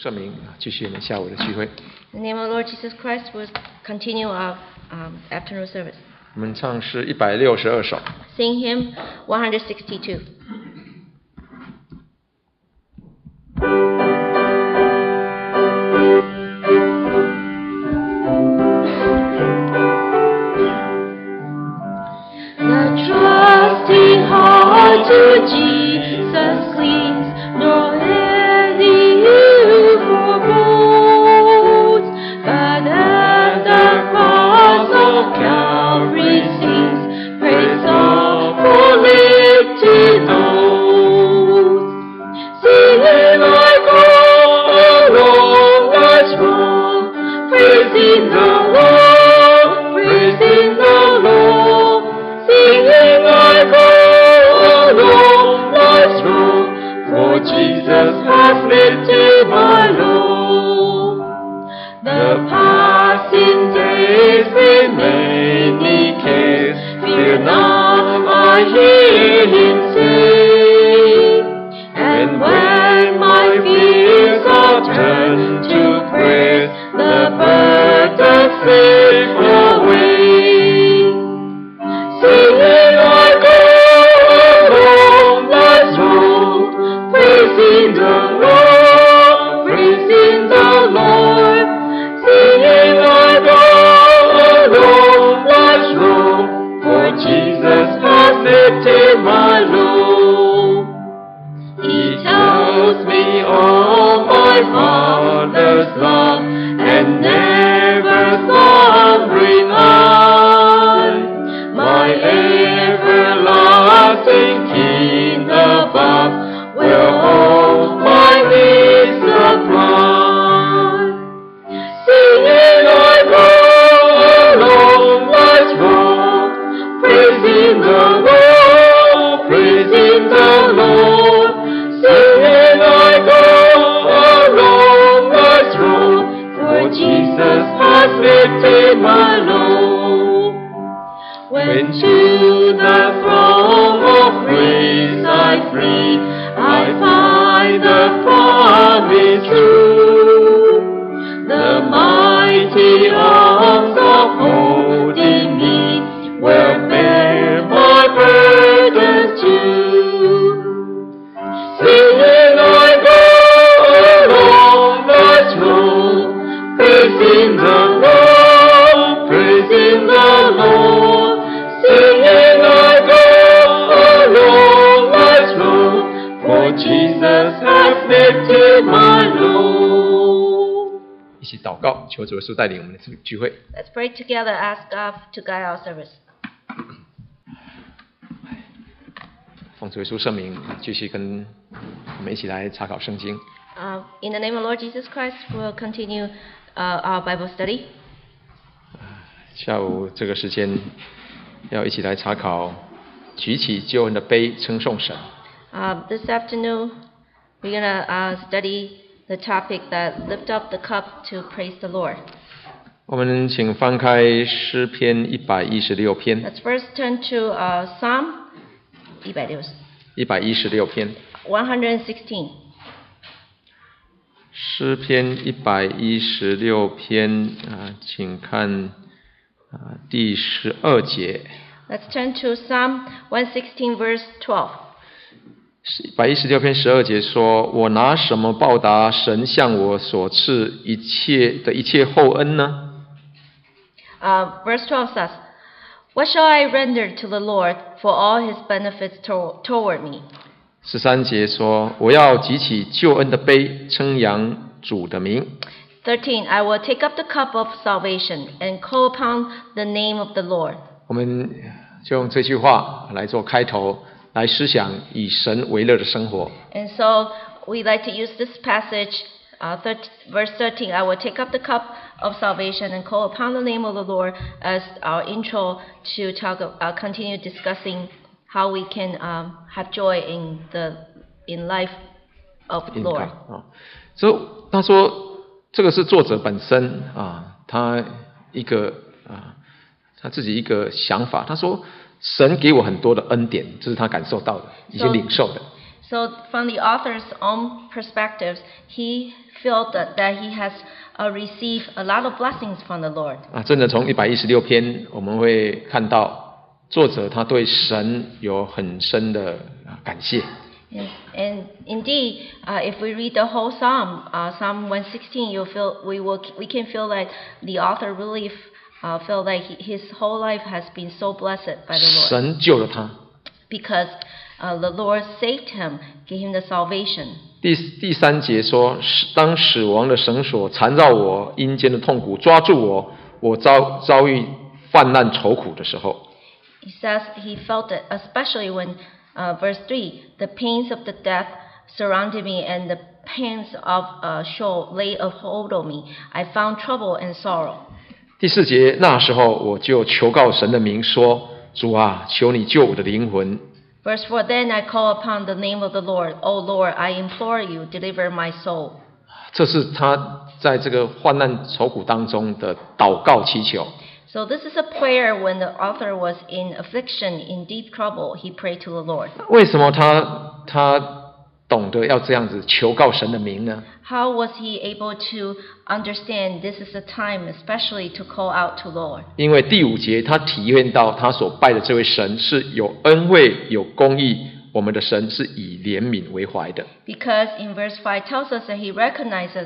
圣名继续我们下午的聚会。 In the name of the Lord Jesus Christ, we'll continue our afternoon service. 我们唱诗162首。 Sing hymn 162. The trusting heart to Jesus clings, nor any forebode, but at the cross of Calvary sings praise of full lifted notes. Singing like along life's road, praising the Lord, praising the Lord. Singing like along life's road, for Jesus has lifted my load. The passing days bring many cares, fear not, I hear him say. And when my fears are turned to praise, the burden safe away. Singing like along life's road, praising the Lord, praising the Lord. Singing like along life's road, for Jesus has lifted my load. He tells me all my Father's love, and never slumbering eye, my everlasting King above will all my needs supply. Singing like along life's road, praising the Lord, praising the Lord. Singing like along life's road, for Jesus has lifted my load. When to the throne of grace I flee, I find the promise true. The mighty arms upholding me will bear my burdens too. Singing like along life's road, praising the Lord, praising the Lord. Singing like along life's road, for Jesus has lifted my load. 一起祷告，求主耶稣带领我们的聚会。 Let's pray together, ask God to guide our service. 奉主耶稣圣名，继续跟我们一起来查考圣经。 In the name of Lord Jesus Christ, we'll continue our Bible study. 下午这个时间，要一起来查考举起救恩的杯，称颂神。 This afternoon, we're going to study the topic that lift up the cup to praise the Lord. 我们请翻开诗篇116篇。 Let's first turn to Psalm 116篇。 116. 诗篇116篇请看第12节。 Let's turn to Psalm 116, verse 12. 116篇12节说：“我拿什么报答神向我所赐一切厚恩呢？” Verse 12 says, What shall I render to the Lord for all his benefits toward me? 13节说：“我要举起救恩的杯，称扬主的名。” 13, I will take up the cup of salvation and call upon the name of the Lord. 我们就用这句话来做开头，来思想以神为乐的生活。 And so we like to use this passage, verse 13, I will take up the cup of salvation and call upon the name of the Lord as our intro to continue discussing how we can have joy in life of the Lord. 所以他说这个是作者本身他自己一个想法。他说神给我很多的恩典，这是他感受到的，已经领受的。 So from the author's own perspectives, he felt that he has received a lot of blessings from the Lord. 真的从116篇我们会看到作者他对神有很深的感谢。 And indeed, if we read the whole Psalm, Psalm 116, we can feel that the author really felt like his whole life has been so blessed by the Lord. 神救了他。 Because the Lord saved him, gave him the salvation. 第3节说，当死亡的绳索缠绕我，阴间的痛苦抓住我，我遭遇患难愁苦的时候。 He says he felt it, especially when, verse 3, the pains of the death surrounded me and the pains of Sheol laid a hold on me. I found trouble and sorrow. 第4节，那时候我就求告神的名说，主啊，求你救我的灵魂。 Verse 4, then I call upon the name of the Lord. O Lord, I implore you, deliver my soul. 这是他在这个患难愁苦当中的祷告祈求。 So this is a prayer when the author was in affliction, in deep trouble. He prayed to the Lord. 为什么他懂得要这样子求告神的名呢？ How was he able to understand this is a time especially to call out to Lord? 因为第5节他体验到他所拜的这位神是有恩惠有公义，我们的神是以怜悯为怀的。 Because in verse 5 tells us that he recognizes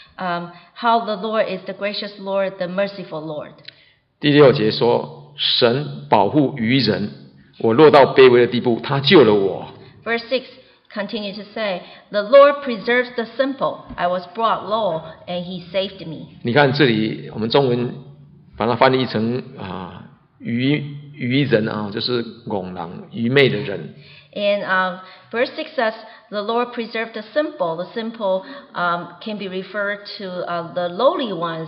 how the Lord is the gracious Lord, the merciful Lord. 第6节说，神保护愚人，我落到卑微的地步，他救了我。 Verse 6 continues to say, the Lord preserves the simple. I was brought low, and he saved me. 你看这里，我们中文把它翻译成愚人啊，就是戆人、愚昧的人。 And verse 6 says, the Lord preserved the simple. The simple can be referred to the lowly ones,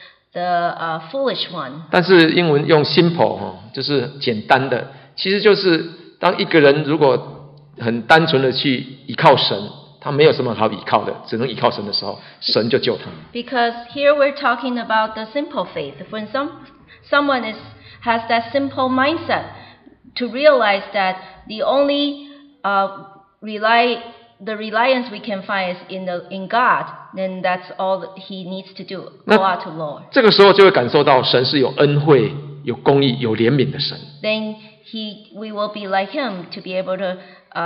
the foolish one. 但是英文用 simple 就是简单的，其实就是当一个人如果很单纯的去依靠神，他没有什么好依靠的，只能依靠神的时候，神就救他。 Because here we're talking about the simple faith. When someone has that simple mindset to realize that the only reliance we can find is in God, then that's all that he needs to do. Go out to Lord. 这个时候就会感受到神是有恩惠、有公义、有怜悯的神。 Then we will be like him to be able to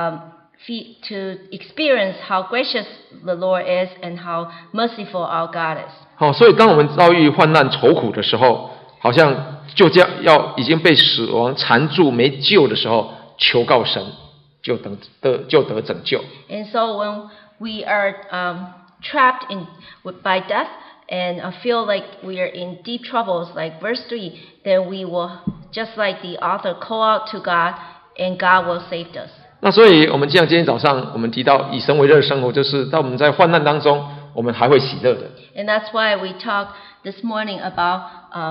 experience how gracious the Lord is and how merciful our God is. 好，所以当我们遭遇患难愁苦的时候，好像就这样已经被死亡缠住没救的时候，求告神，就得拯救。 And so when we are trapped by death and feel like we are in deep troubles, like verse 3, then we will, just like the author, call out to God, and God will save us. 那所以我们今天早上我们提到以神为乐的生活，就是当我们在患难当中，我们还会喜乐的。 And that's why we talk this morning about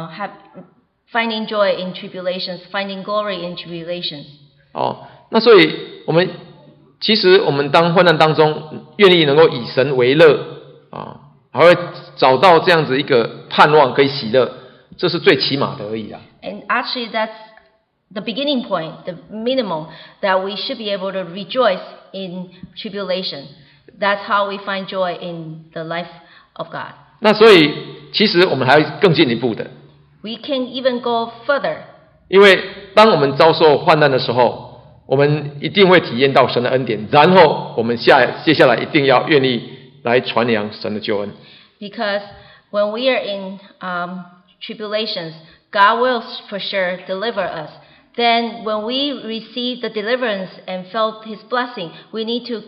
finding joy in tribulations, finding glory in tribulations. 那所以其实我们当患难当中，愿意能够以神为乐还会找到这样子一个盼望可以喜乐，这是最起码的而已啊。 And actually that's the beginning point, the minimum, that we should be able to rejoice in tribulation. That's how we find joy in the life of God. 那所以其实我们还要更进一步的。 We can even go further. 因为当我们遭受患难的时候，我们一定会体验到神的恩典，然后我们接下来一定要愿意来传扬神的救恩。 Because when we are in tribulations, God will for sure deliver us. Then when we receive the deliverance and felt his blessing, we need to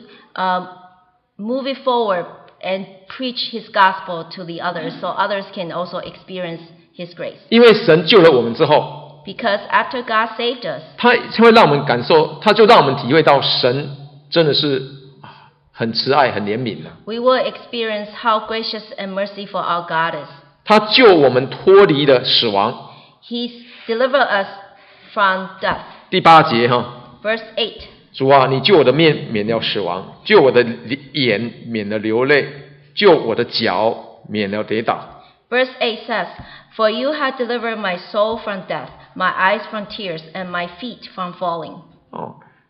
move it forward and preach his gospel to the others so others can also experience his grace. 因为神救了我们之后， Because after God saved us, 他会让我们感受，他就让我们体会到神真的是很慈爱、很怜悯的。 we will experience how gracious and merciful our God is. 他救我们脱离了死亡。 He's delivered us from death. 第8节 Verse 8. 主啊，你救我的面免了死亡，救我的眼免了流泪，救我的脚免了跌倒。 Verse 8 says, For you have delivered my soul from death, my eyes from tears, and my feet from falling.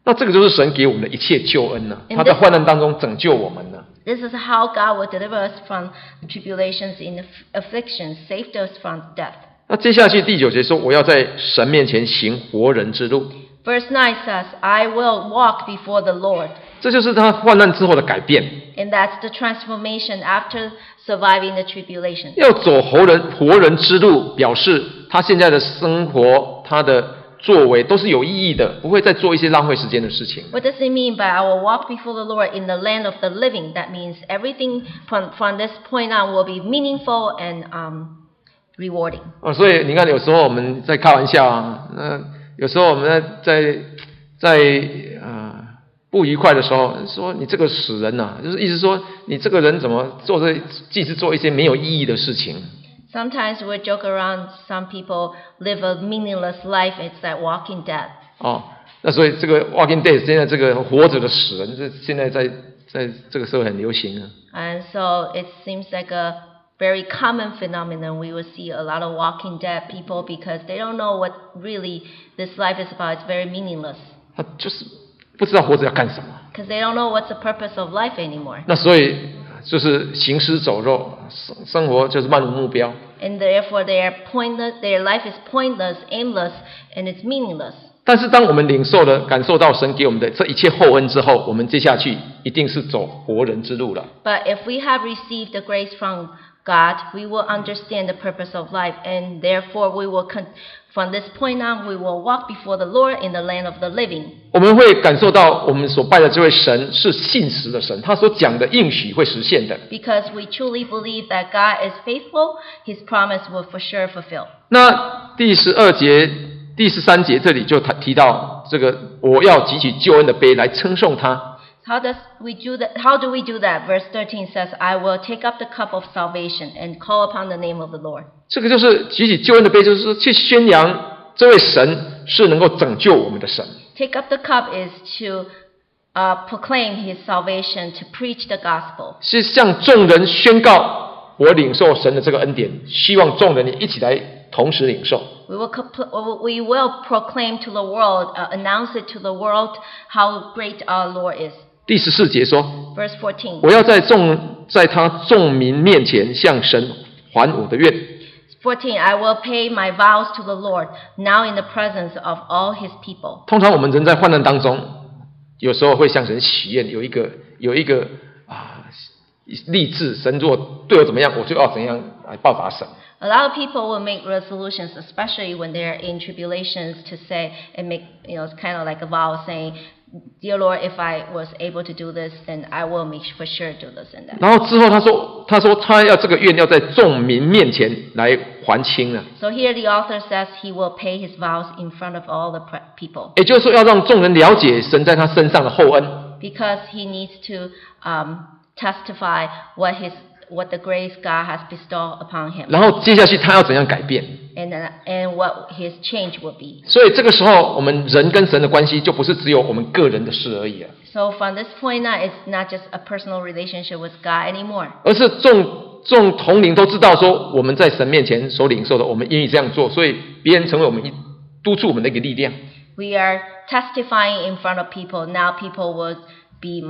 那这个就是神给我们的一切救恩呢、 And 他在患难当中拯救我们呢、 This is how God will deliver us from tribulations in afflictions, save us from death. 那接下去第9节说，我要在神面前行活人之路， Verse 9 says, I will walk before the Lord. 这就是他患难之后的改变。 And that's the transformation after surviving the tribulation. 要走活人之路，表示他现在的生活，他的作为都是有意义的，不会再做一些浪费时间的事情。 What does it mean by I will walk before the Lord in the land of the living? That means everything from this point on will be meaningful and rewarding. 所以你看，有时候我们在开玩笑啊，有时候我们在不愉快的时候，说你这个死人呐、就是意思说你这个人怎么即使做一些没有意义的事情。 Sometimes we joke around. Some people live a meaningless life. It's like walking dead. 那所以这个 Walking Dead 现在这个活着的死人，这现在在这个社会很流行啊。 And so it seems like a very common phenomenon. We will see a lot of walking dead people because they don't know what really this life is about. It's very meaningless. 他就是不知道活着要干什么。 Because they don't know what's the purpose of life anymore. 那所以就是行尸走肉，生活就是漫无目标。 And therefore they are pointless. Their life is pointless, aimless, and it's meaningless. 但是当我们感受到神给我们的这一切厚恩之后，我们接下去一定是走活人之路了。 But if we have received the grace from God, we will understand the purpose of life, and therefore we will from this point on, we will walk before the Lord in the land of the living. 我们会感受到我们所拜的这位神是信实的神，他所讲的应许会实现的。 Because we truly believe that God is faithful, His promise will for sure fulfill. 那第12节、第13节这里就提到这个，我要举起救恩的杯来称颂他。 How do we do that? Verse 13 says, I will take up the cup of salvation and call upon the name of the Lord. 这个就是举起救恩的杯，就是说去宣扬这位神是能够拯救我们的神。 Take up the cup is to proclaim His salvation, to preach the gospel. 是向众人宣告我领受神的这个恩典，希望众人也一起来同时领受。 We will proclaim to the world, announce it to the world how great our Lord is. 第14节说， Verse 14. 我要在他众民面前向神还我的愿。 14. I will pay my vows to the Lord now in the presence of all His people. 通常我们人在患难当中，有时候会向神许愿，有一个立志，神如果对我怎么样，我就要怎样来报答神。 A lot of people will make resolutions, especially when they're in tribulations, to say and make, kind of like a vow saying, Dear Lord, if I was able to do this, then I will make for sure do this and that. 然后之后他说他要这个愿要在众民面前来还清了。 So here the author says he will pay his vows in front of all the people. 也就是说，要让众人了解神在他身上的厚恩。 Because he needs to testify what the grace God has bestowed upon him. 然后接下去他要怎样改变？ And what his change will be. 所以这个时候，我们人跟神的关系就不是只有我们个人的事而已了， So from this point on, it's not just a personal relationship with God anymore. 而是众同龄都知道说，我们在神面前所领受的，我们愿意这样做，所以别人成为我们督促我们的一个力量。 We are testifying in front of people. Now people will be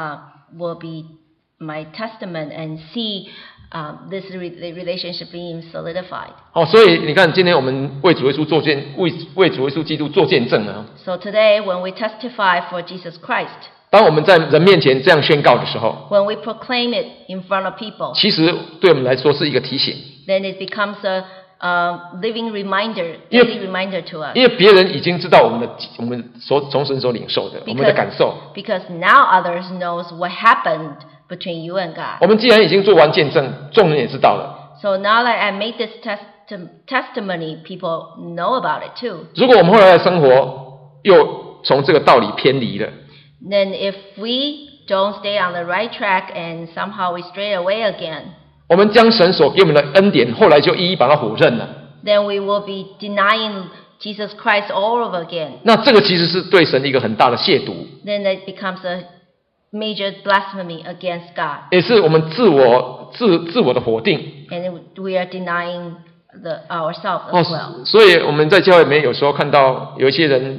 my testament and see this relationship being solidified. 所以你看，今天我们为主耶稣为主耶稣基督做见证啊。 So today, when we testify for Jesus Christ, 当我们在人面前这样宣告的时候， when we proclaim it in front of people, 其实对我们来说是一个提醒， then it becomes a living reminder, daily reminder to us. 因为别人已经知道我们从神所领受的我们的感受。 Because now others knows what happened between you and God. 我们既然已经做完见证，众人也知道了。 So now that I made this testimony, people know about it too. 如果我们后来的生活又从这个道理偏离了， Then if we don't stay on the right track and somehow we stray away again, 我们将神所给我们的恩典，后来就一一把它否认了。 then we will be denying Jesus Christ all over again. 那这个其实是对神一个很大的亵渎， Then it becomes a major blasphemy against God. 也是我们自我的否定。 And we are denying ourselves as well. 所以我们在教会里面有时候看到有一些人，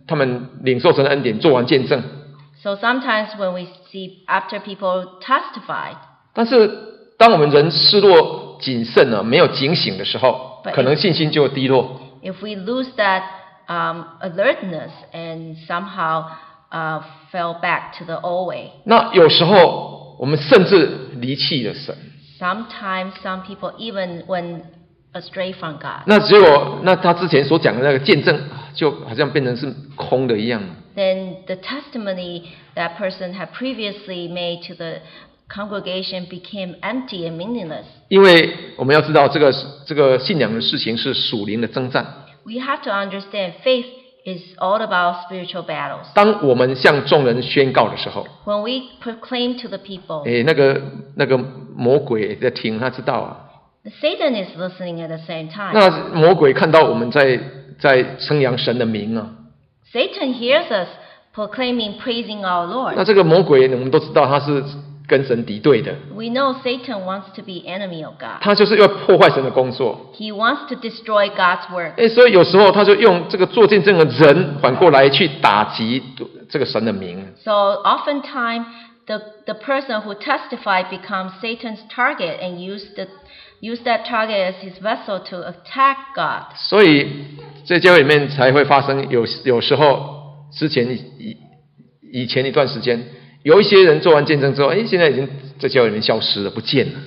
他们领受神的恩典，做完见证。 So sometimes when we see after people testified, 但是当我们人失落谨慎没有警醒的时候，可能信心就低落。 if we lose that alertness and somehow fell back to the old way, 那有时候我们甚至离弃了神。 sometimes some people even went astray from God. 那结果，那他之前所讲的那个见证，就好像变成是空的一样。 Then the testimony that person had previously made to the congregation became empty and meaningless. 因为我们要知道，这个信仰的事情是属灵的征战。 We have to understand faith is all about spiritual battles. 当我们向众人宣告的时候， When we proclaim to the people, 那个魔鬼在听，他知道啊。 Satan is listening at the same time. 那魔鬼看到我们在称扬神的名啊， Satan hears us proclaiming, praising our 那 Lord. 这个魔鬼我们都知道他是跟神敌对的， We know Satan wants to be enemy of God. 他就是要破坏神的工作。 He wants to destroy God's work. 所以有时候他就用这个做见证的人反过来去打击这个神的名。 So oftentimes the person who testified becomes Satan's target and use that target as his vessel to attack God. 所以在教会里面才会发生有时候以前一段时间，有一些人做完见证之后，现在已经在教会里面消失了，不见了。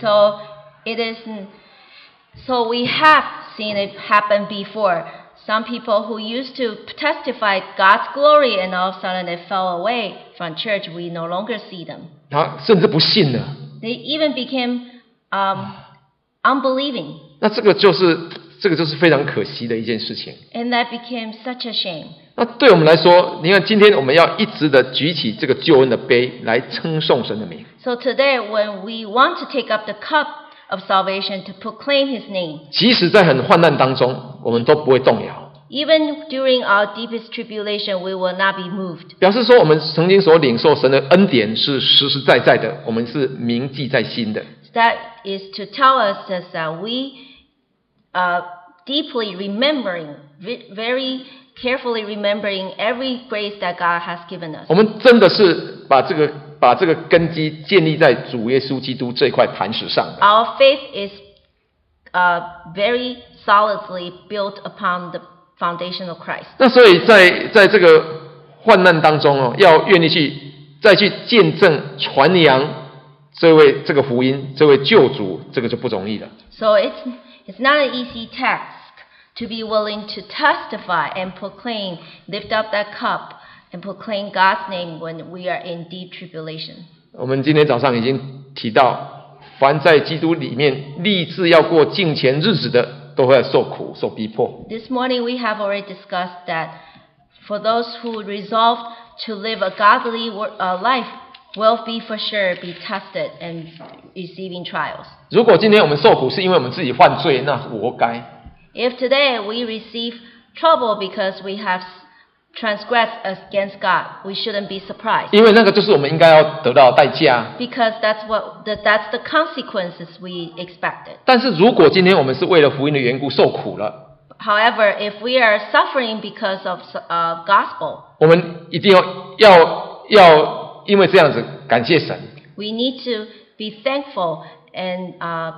So we have seen it happen before. Some people who used to testify God's glory and all of a sudden they fell away from church. We no longer see them. 他甚至不信了。 They even became unbelieving. 那这个就是非常可惜的一件事情。 And that became such a shame. 那对我们来说，你看今天我们要一直的举起这个救恩的杯来称颂神的名。 So today when we want to take up the cup of salvation to proclaim his name, 即使在很患难当中，我们都不会动摇。 even during our deepest tribulation, we will not be moved. 表示说，我们曾经所领受神的恩典是实实在在的，我们是铭记在心的。 That is to tell us that we deeply remembering, very carefully remembering every grace that God has given us. 我们真的是把这个根基建立在主耶稣基督这块磐石上的。 Our faith is very solidly built upon the foundation of Christ. 那所以在这个患难当中要愿意再去见证传扬这个福音，这位救主，这个就不容易了。 So it's not an easy task to be willing to testify and proclaim, lift up that cup and proclaim God's name when we are in deep tribulation. 我们今天早上已经提到，凡在基督里面立志要过敬虔日子的，都会受苦受逼迫。 This morning we have already discussed that for those who resolve to live a godly life will be for sure be tested and receiving trials. 如果今天我们受苦是因为我们自己犯罪，那活该。 If today we receive trouble because we have transgressed against God, we shouldn't be surprised. 因为那个就是我们应该要得到的代价。 Because that's the consequences we expected. 但是如果今天我们是为了福音的缘故受苦了， However, if we are suffering because of gospel, 我们一定要因为这样子感谢神。 we need to be thankful and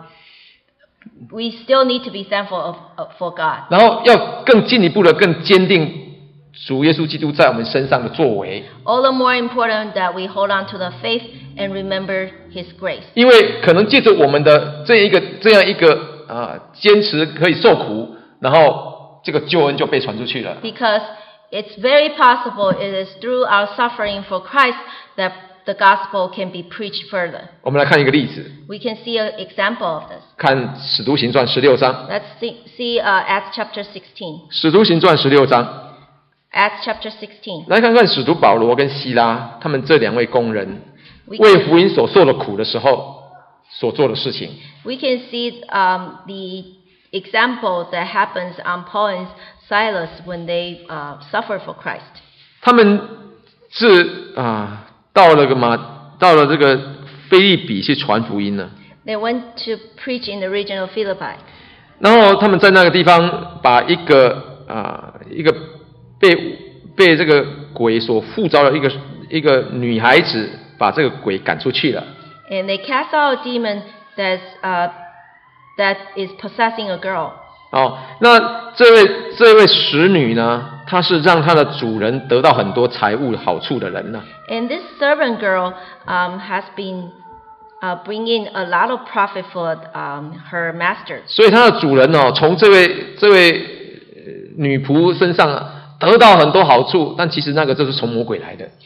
we still need to be thankful for God. 然后要更进一步的、更坚定主耶稣基督在我们身上的作为。 All the more important that we hold on to the faith and remember His grace. 因为可能借着我们的这样一个坚持可以受苦，然后这个救恩就被传出去了。 Because it's very possible it is through our suffering for Christ that the gospel can be preached further. 我们来看一个例子， We can see an example of this. 看使徒行传16章。 Let's see Acts chapter 16. 使徒行传16章， Acts chapter 16. 来看看使徒保罗跟希拉他们这两位工人 We 为福音所受的苦的时候所做的事情。 We can see the example that happens on Paul and Silas when they suffer for Christ. 他们是到了这个腓立比去传福音了。 They went to preach in the region of Philippi. 然后他们在那个地方把一个被这个鬼所附着的一个女孩子，把这个鬼赶出去了。 And they cast out a demon that is possessing a girl. 那这位使女呢，她是让她的主人得到很多财物好处的人呢。 And this servant girl has been bringing a lot of profit for her master. 所以她的主人从这位女仆身上得到很多好处，但其实那个就是从魔鬼来的。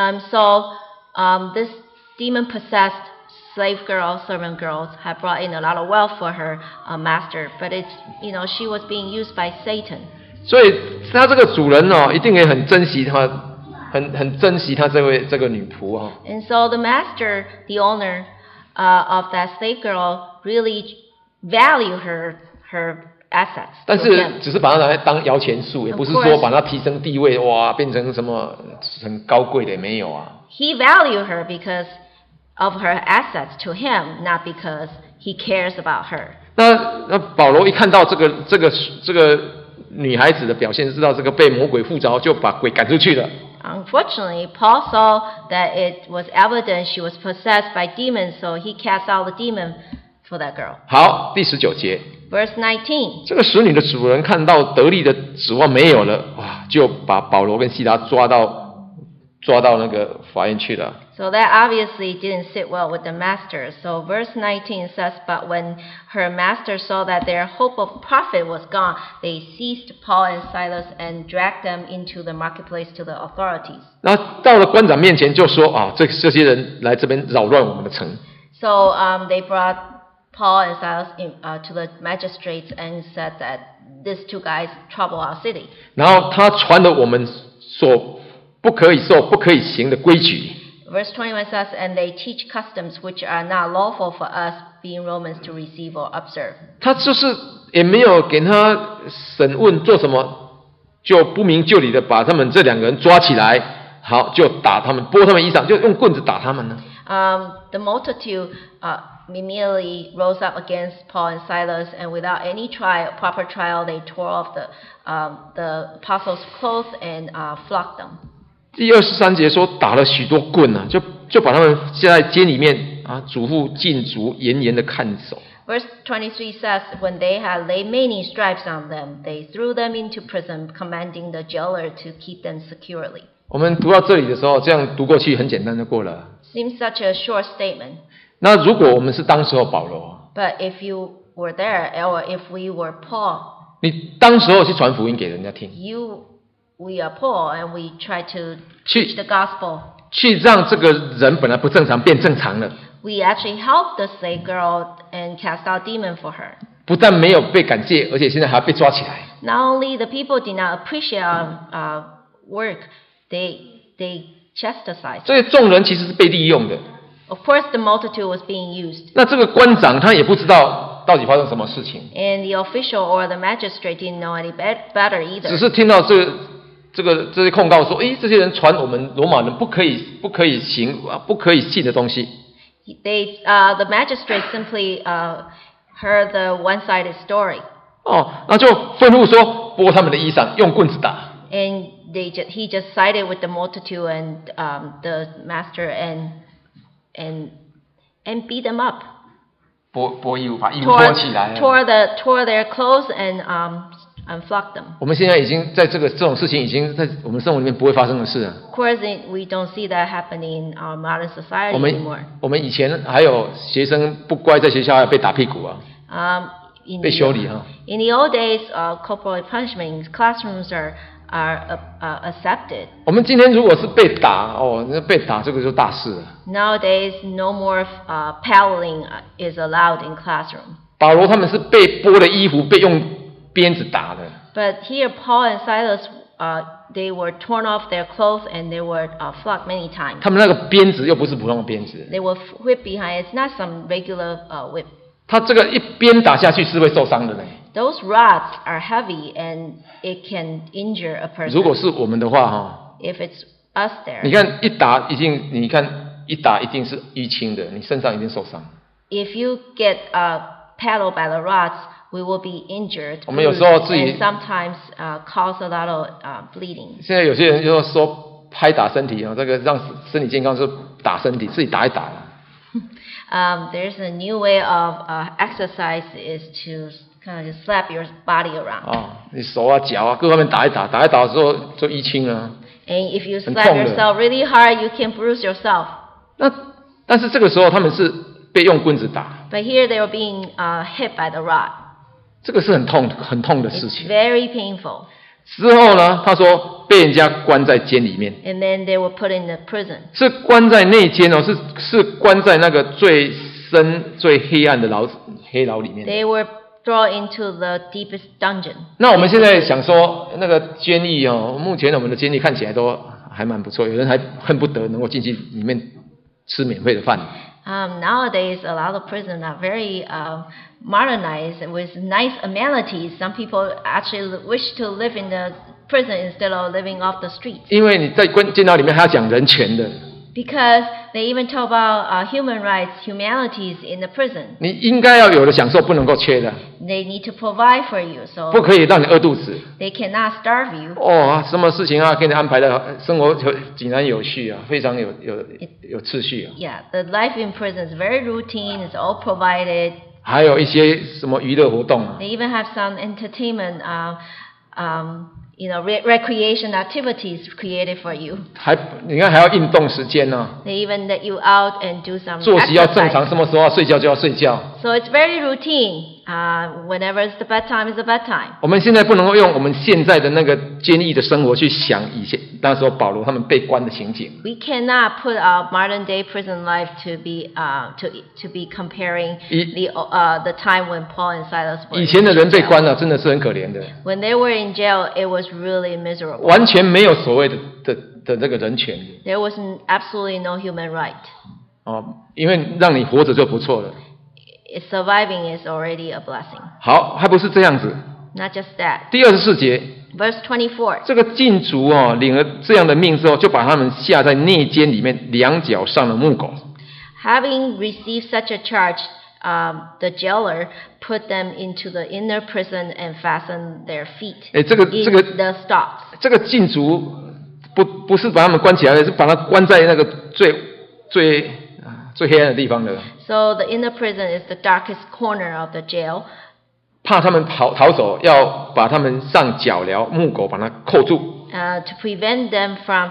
So this demon-possessed slave girl, servant girls, had brought in a lot of wealth for her master, but she was being used by Satan. 所以她这个主人一定也很珍惜她，很珍惜她这个女仆 And so the master, the owner of that slave girl, really value her assets. 但是只是把它拿来当摇钱树，也不是说把它提升地位，哇，变成什么很高贵的，没有啊。 He valued her because of her assets to him, not because he cares about her. 那保罗一看到这个女孩子的表现，知道这个被魔鬼附着，就把鬼赶出去了。 Unfortunately, Paul saw that it was evident she was possessed by demons, so he cast out the demon for that girl. 好，第19节。 Verse 19. 这个使女的主人看到得利的指望没有了，哇，就把保罗跟西拉抓到那个法院去了。 So that obviously didn't sit well with the master. So verse 19 says, But when her master saw that their hope of profit was gone, they seized Paul and Silas and dragged them into the marketplace to the authorities. 那到了官长面前就说这些人来这边扰乱我们的城。 So they brought Paul and Silas to the magistrates and said that these two guys trouble our city. 然后他传了我们所不可以受、不可以行的规矩。 Verse 21 says, And they teach customs which are not lawful for us, being Romans, to receive or observe. 他就是也没有给他审问做什么，就不明就里的把他们这两个人抓起来，好就打他们，剥他们衣裳，就用棍子打他们呢。 The multitude immediately rose up against Paul and Silas, and without any proper trial, they tore off the apostles' clothes and flogged them. 第23节说打了许多棍就把他们下在监里面嘱咐禁足，严严的看守。 Verse 23 says, When they had laid many stripes on them, they threw them into prison, commanding the jailer to keep them securely. 我们读到这里的时候，这样读过去很简单就过了。 Seems such a short statement. 那如果我们是当时候保罗， But if you were there, or if we were Paul, 你当时候去传福音给人家听， we are Paul, and we try to 去 preach the gospel. 去让这个人本来不正常变正常了， We actually helped the slave girl and cast out demon for her. 不但没有被感谢，而且现在还要被抓起来。 Not only the people did not appreciate our work, they chastised. 这些众人其实是被利用的。 Of course, the multitude was being used. 那这个官长他也不知道到底发生什么事情， And the official or the magistrate didn't know any better either. 只是听到这些控告说，这些人传我们罗马人不可以行不可以信的东西。 The magistrate simply heard the one-sided story. 那就吩咐说剥他们的衣裳，用棍子打。 And he just sided with the multitude and the master and beat them up. 剥衣服，把衣服脱起来。 Tore their clothes and flogged them. 我们现在已经在这种事情已经在我们生活里面不会发生的事了。 Of course, we don't see that happening in our modern society anymore. 我们以前还有学生不乖，在学校还被打屁股被修理 In the old days, corporal punishment in classrooms are accepted. 我们今天如果是被打那被打这个就大事了。 Nowadays, no more paddling is allowed in classroom. 保罗他们是被剥了衣服，被用鞭子打的。 But here, Paul and Silas, they were torn off their clothes and they were flogged many times. 他们那个鞭子又不是普通的鞭子。 They were whipped behind. It's not some regular whip. 他这个一鞭打下去是会受伤的呢。 Those rods are heavy and it can injure a person. 如果是我们的话 If it's us there. 你看一打一定是淤青的，你身上一定受伤。 If you get paddled by the rods, we will be injured, 我们有时候自己 and sometimes cause a lot of bleeding. 现在有些人就说拍打身体这个让身体健康是打身体，自己打一打。 There's a new way of exercise is to kind of just slap your body around. 你手啊、脚啊各方面打一打，打一打的时候就淤青了。 And if you slap yourself really hard, you can bruise yourself. 但是这个时候他们是被用棍子打。 But here they were being hit by the rod. 这个是很痛的事 It's 情。 very painful. 之后呢，他说被人家关在监里面， And then they were put in the prison. 是关在内监是关在那个最深最黑暗的黑牢里面。 They were thrown into the deepest dungeon. 那我们现在想说，那个监狱目前我们的监狱看起来都还蛮不错，有人还恨不得能够进去里面吃免费的饭。 Nowadays, a lot of prisons are very modernized with nice amenities. Some people actually wish to live in the prison instead of living off the streets. 因为你在监牢里面还要讲人权的， Because they even talk about human rights, humanities in the prison. 你应该要有的享受不能够缺的， They need to provide for you, so 不可以让你饿肚子。 they cannot starve you. 什么事情给你安排的生活井然有序非常有秩序 Yeah, the life in prison is very routine. It's all provided. 还有一些什么娱乐活动 They even have some entertainment, recreation activities created for you. 你看还要运动时间 They even let you out and do some 作息要正 exercise. 常，什么时候要睡觉就要睡觉。 So it's very routine. Whenever it's the bedtime, it's the bedtime. 我们现在不能够用我们现在的那个监狱的生活去想以前那时候保罗他们被关的情景。 We cannot put our modern day prison life to be comparing the time when Paul and Silas were 以前的 in 人被 jail. 关了，真的是很可怜的， When they were in jail, it was really miserable. 完全没有所谓的这个人权 There was absolutely no human right. 因为让你活着就不错了。 Surviving is already a blessing. 好，还不是这样子。 Not just that. 第24节， Verse 24. 这个禁卒领了这样的命之后，就把他们下在内监里面，两脚上了木狗。 Having received such a charge, the jailer put them into the inner prison and fastened their feet 这个 in the stocks. 这个禁卒不是把他们关起来的，是把他关在那个最黑暗的地方的。 So the inner prison is the darkest corner of the jail. 怕他们逃走，要把他们上脚镣木狗把它扣住。 To prevent them from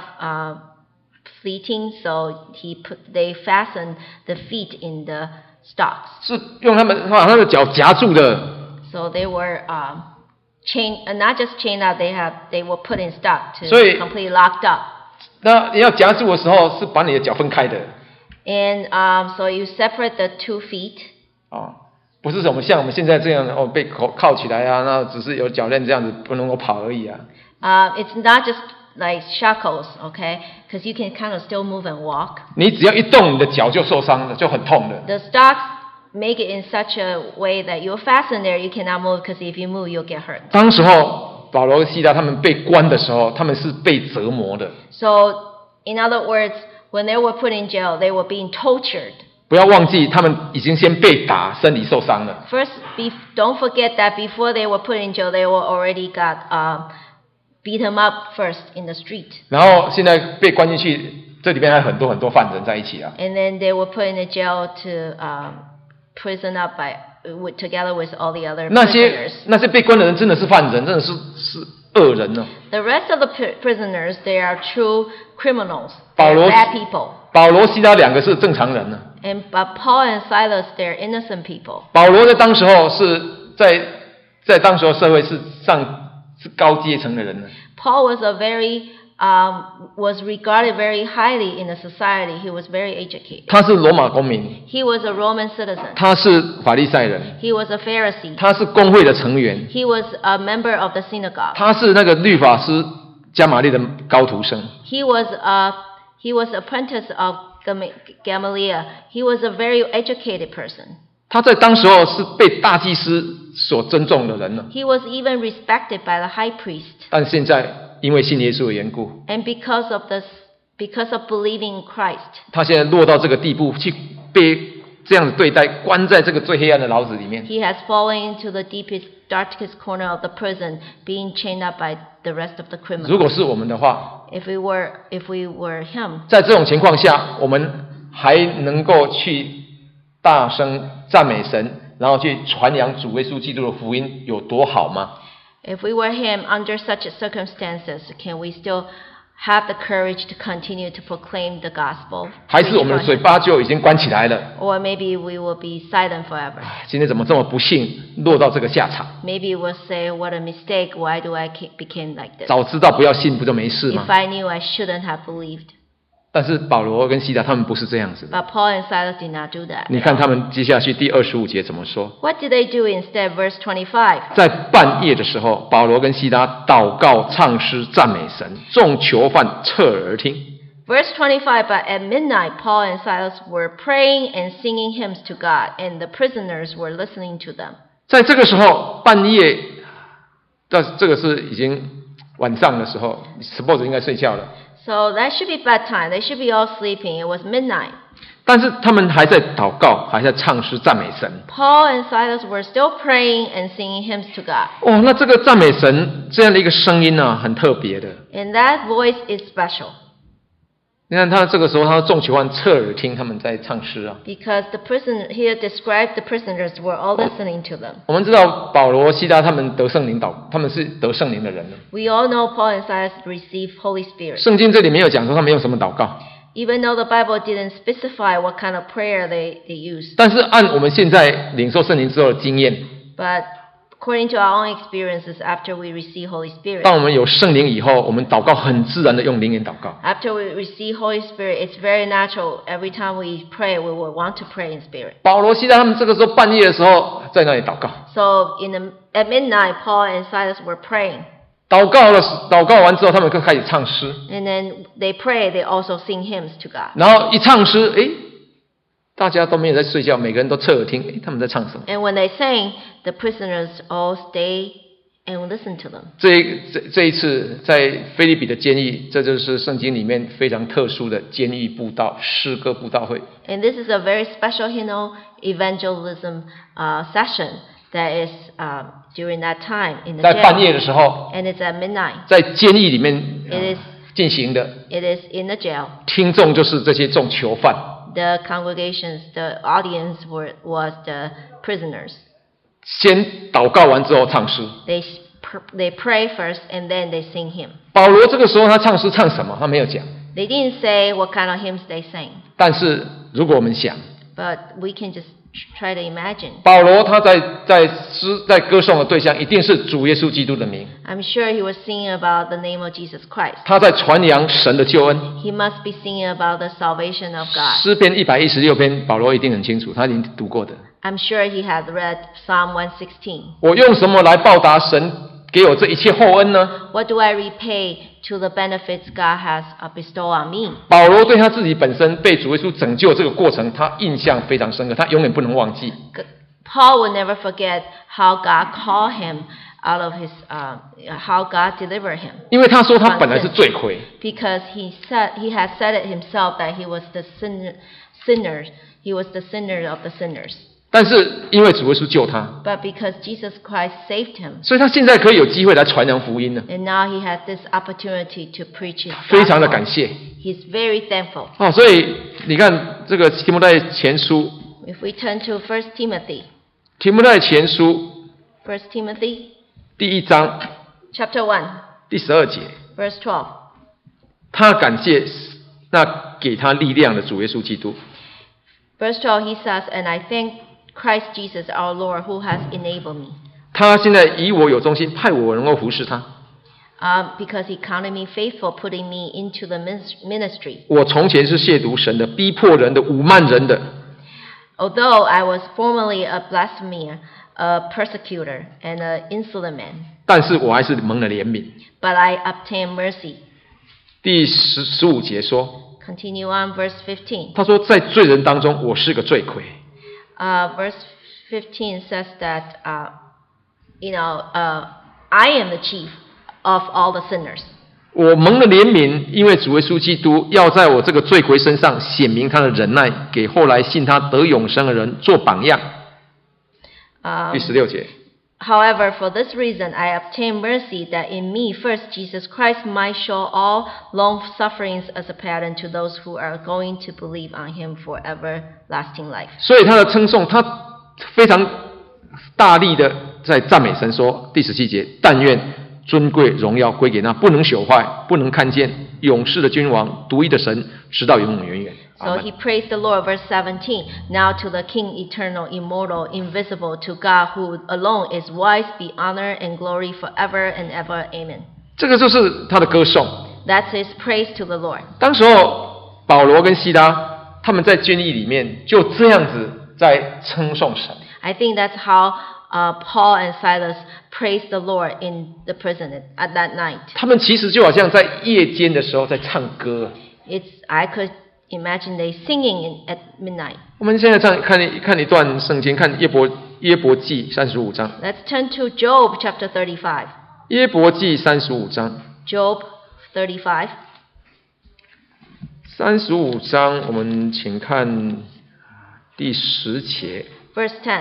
fleeting, so they fastened the feet in the stocks. 是用他们把他的脚夹住的。 So they were chained, not just chained up. They were put in stock to 所以 completely locked up. 那你要夹住的时候，是把你的脚分开的。 And so you separate the 2 feet. 不是像我们现在这样被铐起来那只是有脚链这样子不能够跑而已 It's not just like shackles, okay? Because you can kind of still move and walk. 你只要一动，你的脚就受伤了，就很痛的。 The stocks make it in such a way that you're fastened there, you cannot move, because if you move, you'll get hurt. 当时候保罗、西拉他们被关的时候，他们是被折磨的。 So, in other words, when they were put in jail, they were being tortured. 不要忘记，他们已经先被打，身体受伤了。 First, don't forget that before they were put in jail, they were already got beat them up first in the street. 然后现在被关进去，这里面还有很多犯人在一起 And then they were put in the jail to prison up together with all the other 那 prisoners. 些被关的人真的是犯人，真的是恶人呢。 The rest of the prisoners, they are true criminals. 保 They're 罗 bad people. 保罗、西拉2个是正常人呢。 And Paul and Silas, they're innocent people. 保罗在当时候是在当时候社会是高阶层的人呢。 Paul was was regarded very highly in the society. He was very educated. 他是罗马公民， He was a Roman citizen. 他是法利赛人， He was a Pharisee. 他是公会的成员， He was a member of the synagogue. 他是那个律法师加玛利的高徒生。 He was apprentice of Gamaliel. He was a very educated person. 他在当时候是被大祭司所尊重的人呢。 He was even respected by the high priest. 但现在因为信耶稣的缘故， And because of believing in Christ, 他现在落到这个地步，去这样的对待，关在这个最黑暗的牢子里面。 He has fallen into the deepest, darkest corner of the prison, being chained up by the rest of the 如 criminals. 果是我们的话， If we were him, 在这种情况下，我们还能够去大声赞美神，然后去传扬主耶稣基督的福音，有多好吗？ if we were him under such circumstances, can we still have the courage to continue to proclaim the gospel? 还是我们的嘴巴就已经关起来了？ Or maybe we will be silent forever. 今天怎么这么不幸，落到这个下场？ Maybe we'll say, what a mistake, why do I become like this? 早知道不要信，不就没事 If 吗？ I knew, I shouldn't have believed. 但是保罗跟希拉他们不是这样子的。 But Paul and Silas did not do that. 你看他们接下去第25节怎么说？ What did they do instead? Verse 25. 在半夜的时候，保罗跟希拉祷告、唱诗、赞美神，众囚犯侧耳听。 Verse 25, but at midnight, Paul and Silas were praying and singing hymns to God, and the prisoners were listening to them. 在这个时候，半夜，但这个是已经晚上的时候 ，suppose 应该睡觉了。 So that should be bedtime. They should be all sleeping. It was midnight. 但是他们还在祷告，还在唱诗赞美神。 Paul and Silas were still praying and singing hymns to God. 哦，那这个赞美神这样的一个声音啊，很特别的。 And that voice is special 你看他这个时候，他众囚犯侧耳听他们在唱诗啊。 because the prison here described the prisoners were all listening to them. 我们知道保罗、希拉他们得圣灵他们是得圣灵的人了。 We all know Paul and Silas received Holy Spirit. 圣经这里没有讲说他们用什么祷告， Even though the Bible didn't specify what kind of prayer they used. 但是按我们现在领受圣灵之后的经验， But according to our own experiences after we receive Holy Spirit, 当我们有圣灵以后，我们祷告很自然的用灵言祷告。 after we receive Holy Spirit, it's very natural. Every time we pray, we will want to pray in spirit. 保罗、希拉他们这个时候半夜的时候在那里祷告， So at midnight, Paul and Silas were praying. 祷告完之后，他们就开始唱诗， And then they pray, they also sing hymns to God. 然后一唱诗，诶，大家都没有在睡觉，每个人都侧耳听，诶，他们在唱什么？ And when they sang, the prisoners all stay and listen to them. 这一次在腓立比的监狱，这就是圣经里面非常特殊的监狱布道诗歌布道会。 And this is a very special hymnal evangelism session that is during that time in the 在半夜 jail. 的时候， And it's at midnight. 在监狱里面、 It is 进行的， It is in the jail. 听众就是这些众囚犯。 The congregations, the audience was the prisoners. 先祷告完之后唱诗。 They pray first and then they sing hymn. 保罗这个时候他唱诗唱什么？他没有讲。 They didn't say what kind of hymns they sang, 但是如果我们想， but we can just try to imagine. 保罗他在歌颂的对象一定是主耶稣基督的名， I'm sure he was singing about the name of Jesus Christ. 他在传扬神的救恩。 He must be singing about the salvation of God. 诗篇116篇，保罗一定很清楚，他已经读过的。 I'm sure he had read Psalm 116. 我用什么来报答神给我这一切厚恩呢？ What do I repay to the benefits God has bestowed on me? 保罗对他自己本身被主耶稣拯救这个过程，他印象非常深刻，他永远不能忘记。 Paul will never forget how God called him out of how God delivered him. 因为他说他本来是罪魁， Because he had said it himself that he was the sinner. He was the sinner of the sinners. 但是因为主耶稣救他， But because Jesus Christ saved him, 所以他现在可以有机会来传扬福音了。 and now he has this opportunity to preach his 非常的 gospel. 感谢 He's very thankful. 哦，所以你看这个提摩太前书， If we turn to 1 Timothy, 提摩太前书 1 Timothy 第1章 chapter 1, 第12节， verse 12. 他感谢那给他力量的主耶稣基督。 Verse 12, he says, and I thank Christ Jesus our Lord who has enabled me. 他现在以我有忠心，派我能够服侍他。 Because he counted me faithful, putting me into the ministry. 我从前是亵渎神的，逼迫人的，侮慢人的。 Although I was formerly a blasphemer, a persecutor, and an insolent man, 但是我还是蒙了怜悯。 but I obtained mercy. 第15节说， Continue on, verse 15. 他说在罪人当中，我是个罪魁。 Verse 15 says that, I am the chief of all the sinners. 我蒙了怜悯，因为主耶稣基督要在我这个罪魁身上显明他的忍耐，给后来信他得永生的人做榜样。第16节。 However, for this reason, I obtain mercy that in me first Jesus Christ might show all long sufferings as a pattern to those who are going to believe on him for everlasting life. 所以他的称颂，他非常大力的在赞美神说，第17节，但愿尊贵荣耀归给那不能朽坏、不能看见、永世的君王、独一的神，直到永永远远。 So he praised the Lord, verse 17. Now to the King, eternal, immortal, invisible, to God who alone is wise, be honor and glory forever and ever. Amen. 这个就是他的歌颂。 That's his praise to the Lord. 当时候保罗跟希拉他们在监狱里面就这样子在称颂神。 I think that's how Paul and Silas praised the Lord in the prison at that night. 他们其实就好像在夜间的时候在唱歌。 I could imagine they singing at midnight. 我们现在看一段圣经，看约伯记35章。 Let's turn to Job chapter 35. 约伯记35章。 Job 35. 35章，我们请看第10节。 Verse 10.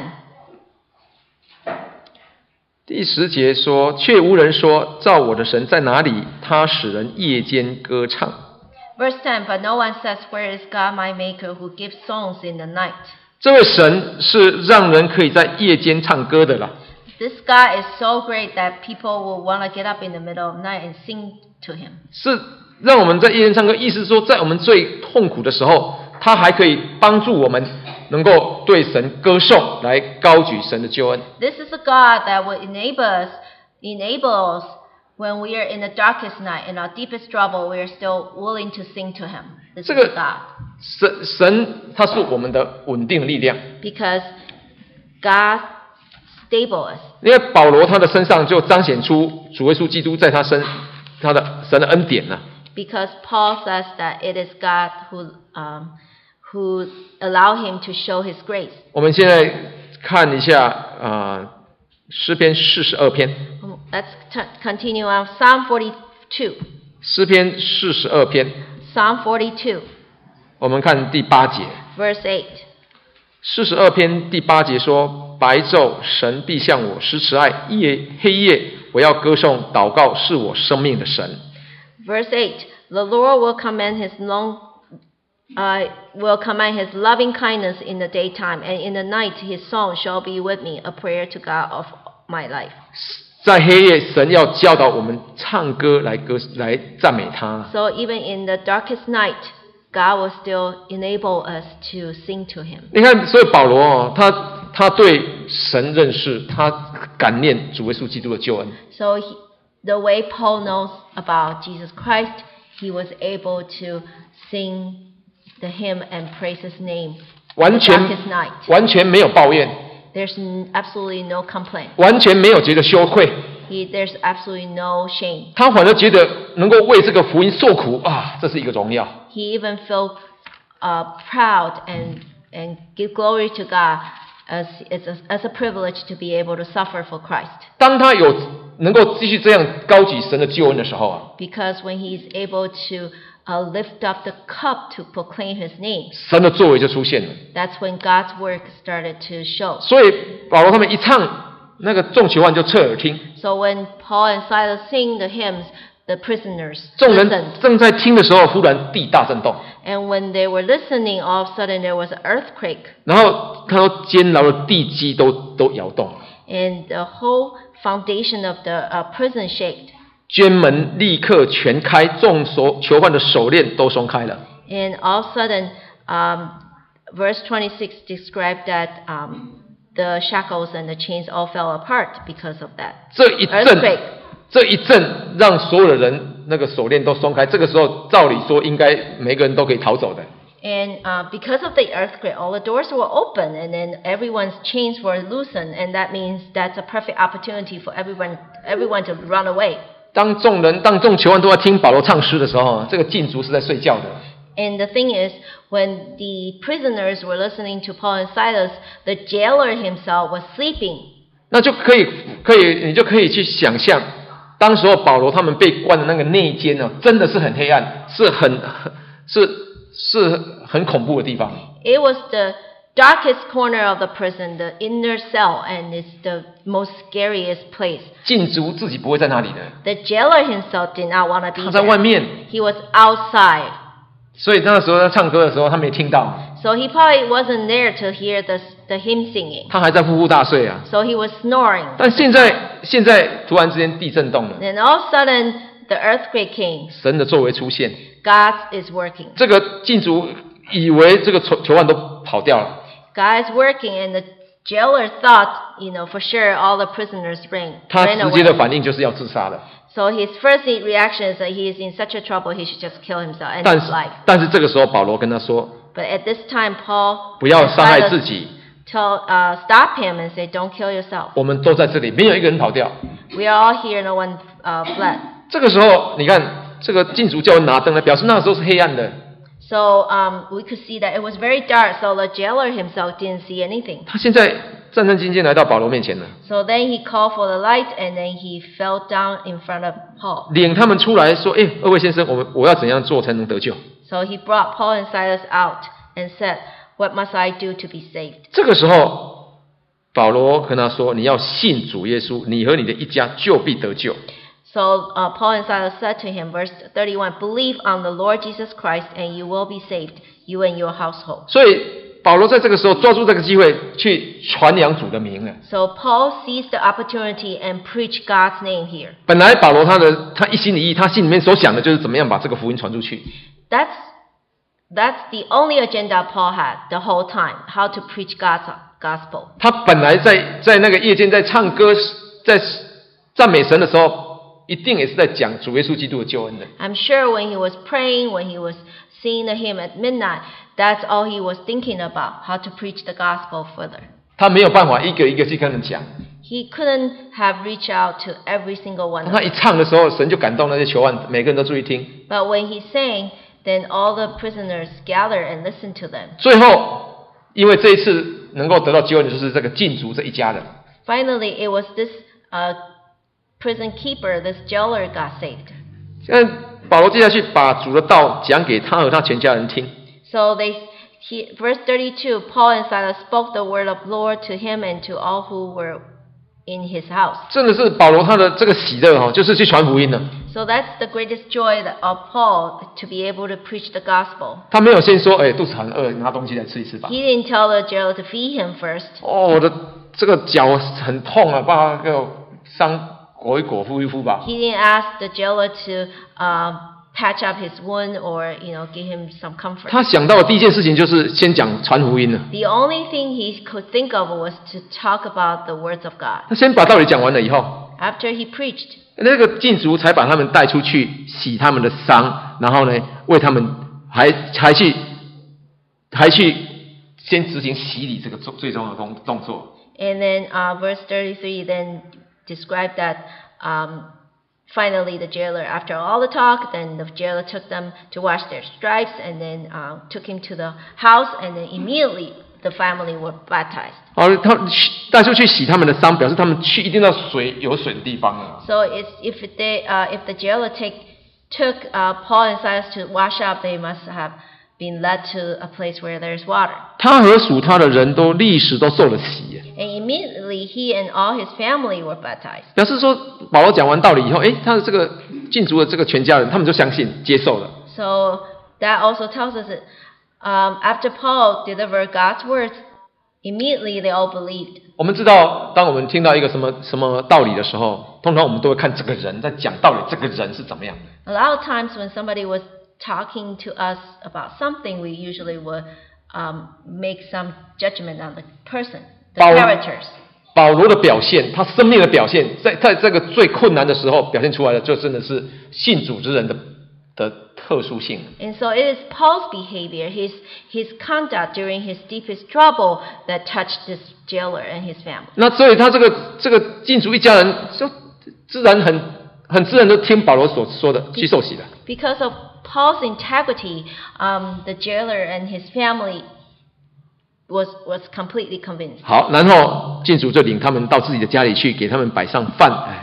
第10节说，却无人说，造我的神在哪里？他使人夜间歌唱。 Verse 10, but no one says, where is God my maker who gives songs in the night? 这位神是让人可以在夜间唱歌的啦。 This God is so great that people will want to get up in the middle of night and sing to him. 是让我们在夜间唱歌，意思是说，在我们最痛苦的时候，他还可以帮助我们能够对神歌颂，来高举神的救恩。 This is a God that will enable us when we are in the darkest night, in our deepest trouble, we are still willing to sing to him. This is God. 神他是我们的稳定的力量。 Because God stable us. 因为保罗他的身上就彰显出主耶稣基督在他神的恩典呢。 Because Paul says that it is God who allow him to show his grace. 我们现在看一下诗篇42篇。 Let's continue on Psalm 42. 诗篇42篇。 Psalm 42. 我们看第8节。 Verse 8. 42篇第8节说：白昼神必向我施慈爱，黑夜我要歌颂祷告是我生命的神。 Verse 8. The Lord will command his loving kindness in the daytime, and in the night his song shall be with me, a prayer to God of my life. 在黑夜，神要教导我们唱歌来赞美他。 So even in the darkest night, God will still enable us to sing to him. 你看，所以保罗他对神认识，他感念主耶稣基督的救恩。 So the way Paul knows about Jesus Christ, he was able to sing the hymn and praise his name. 完全没有抱怨。 There's absolutely no complaint. 完全没有觉得羞愧。 There's absolutely no shame. 他反而觉得能够为这个福音受苦啊，这是一个荣耀。 He even felt proud and give glory to God as a privilege to be able to suffer for Christ. 当他有能够继续这样高举神的救恩的时候啊 ，because when he is able to lift up the cup to proclaim his name, 神的作为就出现了。 That's when God's work started to show. 所以保罗他们一唱，那个众囚犯就侧耳听。 So when Paul and Silas sing the hymns, the prisoners 众人 listened. 正在听的时候，忽然地大震动。 And when they were listening, all of a sudden there was an earthquake. 然后他说，监牢的地基都摇动了。 And the whole foundation of the prison shaked. 监门立刻全开，众囚犯的手链都松开了。 And all of a sudden, verse 26 described that the shackles and the chains all fell apart because of that 这一阵让所有的人那个手链都松开。这个时候，照理说应该每个人都可以逃走的。 And because of the earthquake, all the doors were open, and then everyone's chains were loosened, and that means that's a perfect opportunity for everyone to run away. 当众囚犯都在听保罗唱诗的时候，这个禁足是在睡觉的。 And the thing is, when the prisoners were listening to Paul and Silas, the jailer himself was sleeping. 那就可以，你就可以去想象， 当时候保罗他们被关的那个内监呢，真的是很黑暗，是很恐怖的地方。 It was the darkest corner of the prison, the inner cell, and it's the most scariest place. 禁足自己不会在那里的， The jailer himself did not want to be 他在外 there. 面， He was outside. 所以那时候他唱歌的时候，他没听到， So he probably wasn't there to hear the hymn singing. 他还在呼呼大睡啊。 So he was snoring. 但现在突然之间地震动了， Then all of a sudden, the earthquake came. 神的作为出现， God is working. 这个禁足以为这个囚犯都跑掉了， God is working, and the jailer thought, for sure all the prisoners ran 他直接的 away. 反应就是要自杀了。 So his first reaction is that he is in such a trouble, he should just kill himself and 但 his 是 life. 但是这个时候保罗跟他说， But at this time, Paul 不要 and 伤害 Silas 自己， stop him and say, "Don't kill yourself. 我们都在这里，没有一个人跑掉。 We are all here, no one fled." 这个时候，你看这个禁足叫人拿灯了，表示那个时候是黑暗的。 So we could see that it was very dark, so the jailer himself didn't see anything. 他现在战战兢兢来到保罗面前了， So then he called for the light, and then he fell down in front of Paul. 领他们出来说：“哎，二位先生，我要怎样做才能得救？” So he brought Paul and Silas out and said, "What must I do to be saved?" 这个时候，保罗跟他说：“你要信主耶稣，你和你的一家就必得救。” So Paul and Silas said to him, verse 31, "Believe on the Lord Jesus Christ, and you will be saved, you and your household." 所以保罗在这个时候抓住这个机会去传扬主的名了。 So Paul seized the opportunity and preached God's name here. 本来保罗他一心一意，他心里面所想的就是怎么样把这个福音传出去。 That's the only agenda Paul had the whole time, how to preach God's gospel. 他本来在那个夜间在唱歌，在赞美神的时候，一定也是在讲主耶稣基督的救恩的。 I'm sure when he was praying, when he was singing the hymn at midnight, that's all he was thinking about, how to preach the gospel further. 他没有办法一个一个去跟人讲。 He couldn't have reached out to every single one 当 of 他 them. 一唱的时候，神就感动那些囚犯，每个人都注意听。 But when he sang, then all the prisoners gathered and listened to them. 最后，因为这一次能够得到救恩的就是这个禁足这一家人。 Finally, it was this prison keeper, this jailer got saved. 现在保罗接下去把主的道讲给他和他全家人听。 So verse 32, Paul and Silas spoke the word of Lord to him and to all who were in his house. 真的是保罗他的这个喜乐哈，就是去传福音了。 So that's the greatest joy of Paul, to be able to preach the gospel. 他没有先说，哎，肚子很饿，拿东西来吃一吃吧。 He didn't tell the jailer to feed him first. 哦，我的这个脚很痛啊，把给我伤裹一裹，敷一敷吧。 He didn't ask the jailer to patch up his wound or give him some comfort. 他想到的第一件事情就是先讲传福音了。 The only thing he could think of was to talk about the words of God. 他先把道理讲完了以后， After he preached, 那个禁足才把他们带出去洗他们的伤，然后呢，为他们还去先执行洗礼这个最重要的动作。 and then verse 33 then described that finally the jailer, after all the talk, then the jailer took them to wash their stripes and then took him to the house, and then immediately the family were baptized. 好，他带出去洗他们的伤，表示他们去一定到有水的地方了。 So if the jailer took Paul and Silas to wash up, they must have been led to a place where there's water. 他和属他的人都立时都受了洗， And immediately he and all his family were baptized. 表示说保罗讲完道理以后，他的这个禁足的这个全家人，他们就相信接受了。 So that also tells us that after Paul delivered God's words, immediately they all believed. 我们知道，当我们听到一个什么道理的时候，通常我们都会看这个人在讲道理，这个人是怎么样的。 A lot of times when somebody was talking to us about something, we usually would make some judgment on the person, the characters. 保罗的表现，他生命的表现，在这个最困难的时候表现出来的，就真的是信主之人的特殊性。 And so it is Paul's behavior, his conduct during his deepest trouble that touched this jailer and his family. 那所以他这个禁足一家人，就自然很自然的听保罗所说的去受洗了。 Because of Paul's integrity, the jailer and his family was completely convinced. 好，然后禁足就领他们到自己的家里去，给他们摆上饭，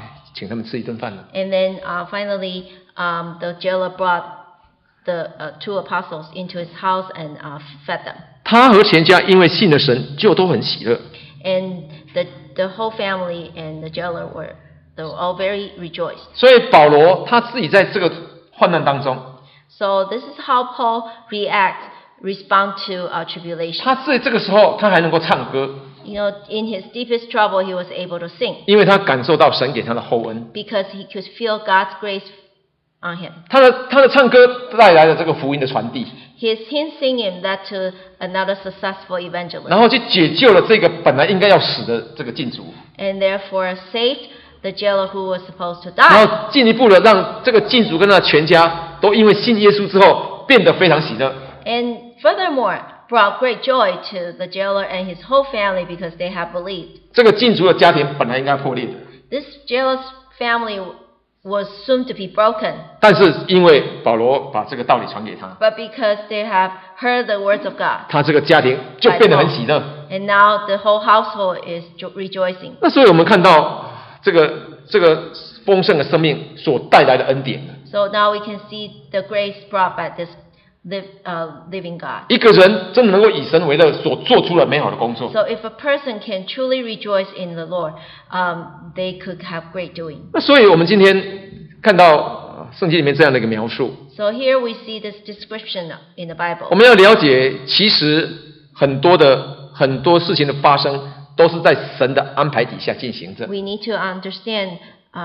请他们吃一顿饭了。 And then finally, the jailer brought the 2 apostles into his house and fed them. 他和全家因为信了神，就都很喜乐。 And the whole family and the jailer they were all very rejoiced. 所以保罗他自己在这个患难当中， So this is how Paul respond to tribulation. 他在这个时候他还能够唱歌， You know, in his deepest trouble, he was able to sing 因为他感受到神给他的厚恩。 because he could feel God's grace on him. 他的唱歌带来了这个福音的传递， His hymn singing led to another successful evangelism, 然后去解救了这个本来应该要死的这个禁足， and therefore saved the jailer who was supposed to 然 die. 后进一步的让这个禁足跟他的全家都因为信耶稣之后变得非常喜乐。 And furthermore, brought great joy to the jailer and his whole family because they have believed. 这个禁足的家庭本来应该破裂的， This jailer's family was soon to be broken, 但是因为保罗把这个道理传给他， but because they have heard the words of God, 他这个家庭就变得很喜乐。 and now the whole household is rejoicing. 那所以我们看到这个丰盛的生命所带来的恩典。 So now we can see the grace brought by this living God. 一个人真的能够以神为乐，所做出了美好的工作。 So if a person can truly rejoice in the Lord, they could have great doing. 那所以我们今天看到圣经里面这样的一个描述， So here we see this description in the 我 Bible. 们要了解，其实很多事情的发生都是在神的安排底下进行着。 We need to understand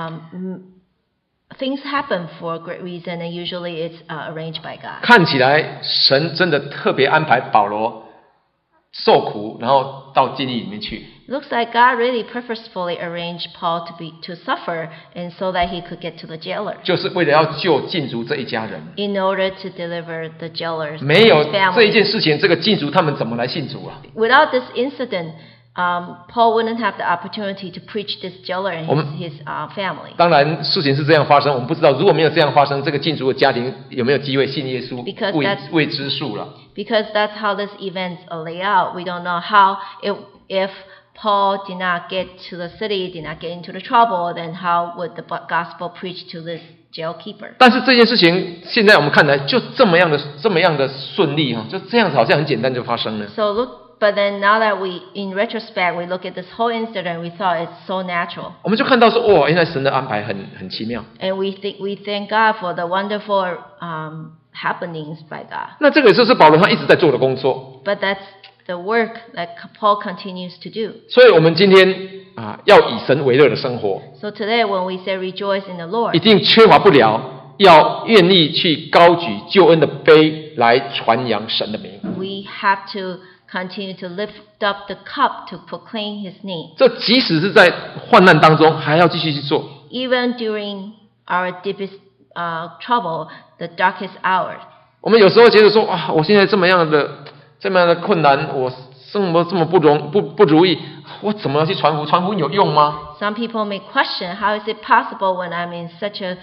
things happen for a great reason, and usually it's arranged by God. 看起来神真的特别安排保罗受苦，然后到监狱里面去。 Looks like God really purposefully arranged Paul to suffer, and so that he could get to the jailer, 就是为了要救禁足这一家人。 in order to deliver the jailers 没 and 有 his 这一 family. 件事情，这个禁足他们怎么来信主啊？ Without this incident, Paul wouldn't have the opportunity to preach this jailer and 我们 his family. 当然，事情是这样发生，我们不知道如果没有这样发生，这个禁足的家庭有没有机会信耶稣 Because 未 that's- 未知数了。 Because that's how these events lay out. We don't know how if Paul did not get to the city, did not get into the trouble, then how would the gospel preach to this jailkeeper? 但是这件事情现在我们看来就这么样的顺利哈，就这样子好像很简单就发生了。 So but then now that in retrospect, we look at this whole incident, we thought it's so natural. 我们就看到说，哇，原来神的安排很奇妙。 And we thank God for the wonderful happenings by God. 那这个就是保罗他一直在做的工作。 But that's the work that Paul continues to do. 所以我们今天要以神为乐的生活， So today when we say rejoice in the 一 Lord, 定缺乏不了要愿意去高举救恩的杯来传扬神的名。 we have to continue to lift up the cup to proclaim his name. 这即使是在患难当中，还要继续去做。 Even during our deepest trouble, the darkest hour. 我们有时候觉得说，哇，我现在这么样的困难，我生活这么不如意，我怎么去传福音？传福音有用吗？ Some people may question, how is it possible when I'm in such a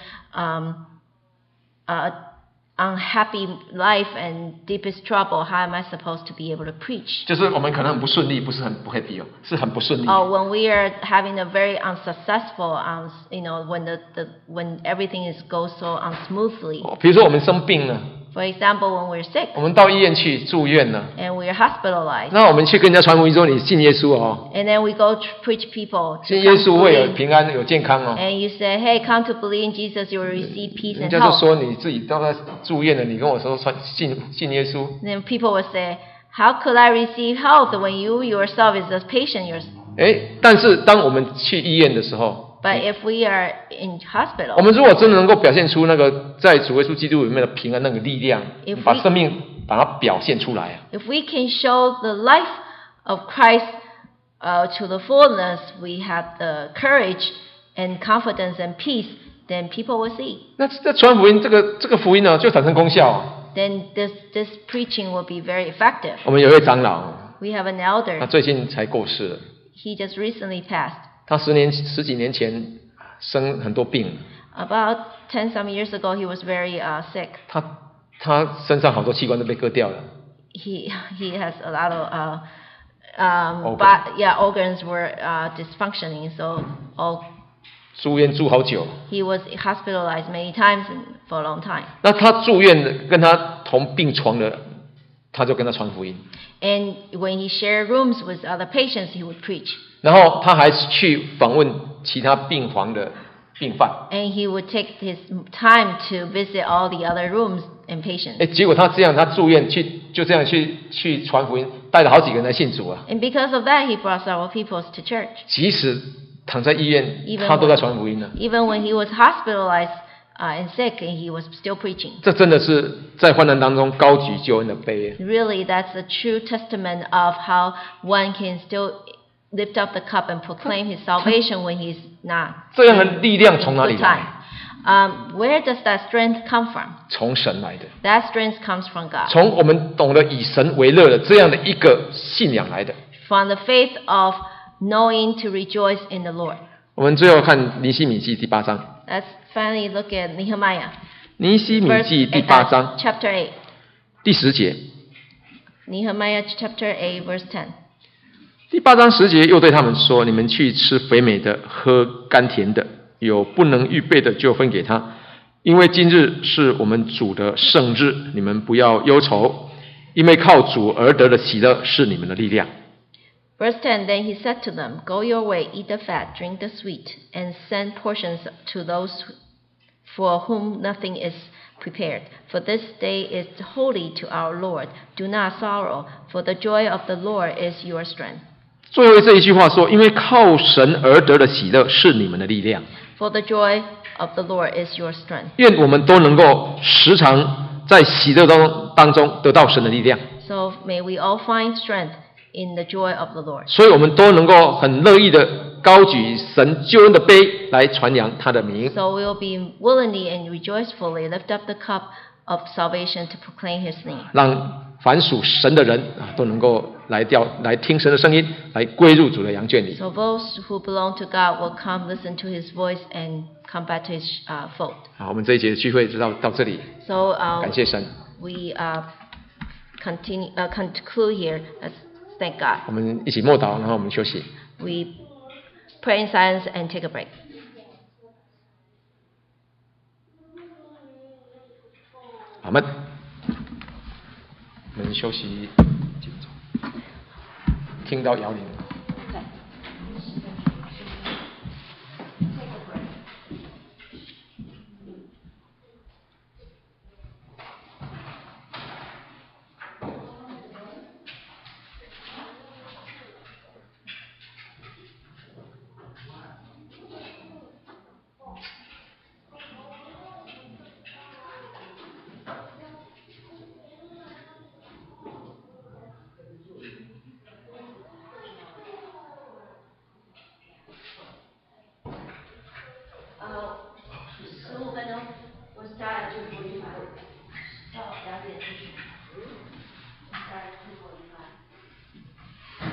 unhappy life and deepest trouble, how am I supposed to be able to preach? 就是我们可能很不顺利，不是很不 happy 哦，是很不顺利。 When we are having a very unsuccessful, when everything goes so unsmoothly. 比如说我们生病了， For example, when we're sick 我们到医院去住院了， and we're hospitalized, 那我们去跟人家传福音说你信耶稣哦， and then we go to preach people to 信耶 come to 稣会有 believe, 平安有健康哦。 and you say, hey, come to believe in Jesus, you will receive peace 人 and 家就 health. 说你自己到那住院了，你跟我说信耶稣， Then people will say, how could I receive health when you yourself is a patient yourself? 但是当我们去医院的时候， But if we are in 我 hospital, 们如果真的能够表现出那个在主耶稣基督里面的平安那个力量 If，we- 把生命把它表现出来啊， if we can show the life of Christ to the fullness, we have the courage and confidence and peace, then people will see. 那传福音这个福音呢就产生功效啊。 Then this preaching will be very effective. 我们有一位长老， We have an 他 elder. 最近才过世了， He just recently passed. 他十几年前生很多病， About 10 some years ago, he was very sick. 他身上好多器官都被割掉了。 He has a lot of Organ. organs were dysfunctioning, so all 住院住好久。 He was hospitalized many times for a long time. 那他住院的跟他同病床的，他就跟他传福音。 And when he shared rooms with other patients, he would preach. 然后他还去访问其他病房的病犯。 And he would take his time to visit all the other rooms and patients. 结果他住院就这样去传福音，带了好几个人来信主啊。 And because of that, he brought several people to church. 即使躺在医院，他都在传福音呢。 Even when he was hospitalized and sick, and he was still preaching. 这真的是在患难当中高举救恩的杯。 Really, that's a true testament of how one can still lift up the cup and proclaim his salvation when he's not. 这样的力量从哪里来 ？Where does that strength come from? 从神来的。 That strength comes from God. 从我们懂得以神为乐的这样的一个信仰来的。 From the faith of knowing to rejoice in the Lord. 我们最后看尼希米记第8章。 Let's finally look at Nehemiah. 尼希米记第8章 Chapter 8. 第10节。 Nehemiah chapter 8 verse 10. 第8章10节又对他们说：你们去吃肥美的，喝甘甜的，有不能预备的就分给他，因为今日是我们主的圣日，你们不要忧愁，因为靠主而得的喜乐是你们的力量。 Verse 10, Then he said to them, Go your way, eat the fat, drink the sweet, and send portions to those for whom nothing is prepared. For this day is holy to our Lord. Do not sorrow, for the joy of the Lord is your strength. 最后这一句话说：因为靠神而得的喜乐是你们的力量。 For the joy of the Lord is your strength. 愿我们都能够时常在喜乐当中得到神的力量。 So may we all find strength in the joy of the Lord. 所以我们都能够很乐意的高举神救恩的杯来传扬他的名。 So we will be willingly and rejoicefully lift up the cup of salvation to proclaim His name. 让凡属神的人都能够来听神的声音，来归入主的羊圈里。 So those who belong to God will come listen to His voice and come back to His fold. 好，我们这一节的聚会就到这里。 So 感谢神。 We conclude here. Let's thank God. 我们一起默祷，然后我们休息。 We pray in silence and take a break. 阿们。我们休息几分钟，听到摇铃。